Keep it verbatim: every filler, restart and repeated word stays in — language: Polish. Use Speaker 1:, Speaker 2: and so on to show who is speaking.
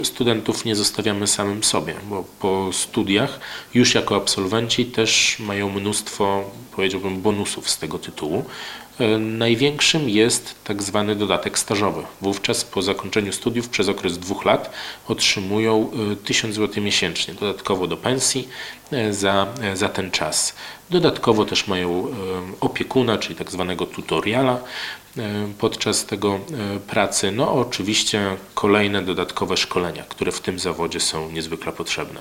Speaker 1: Studentów nie zostawiamy samym sobie, bo po studiach już jako absolwenci też mają mnóstwo, powiedziałbym, bonusów z tego tytułu. Największym jest tak zwany dodatek stażowy. Wówczas po zakończeniu studiów przez okres dwóch lat otrzymują tysiąc złotych miesięcznie, dodatkowo do pensji za, za ten czas. Dodatkowo też mają opiekuna, czyli tak zwanego tutoriala podczas tego pracy. No oczywiście kolejne dodatkowe szkolenia, które w tym zawodzie są niezwykle potrzebne.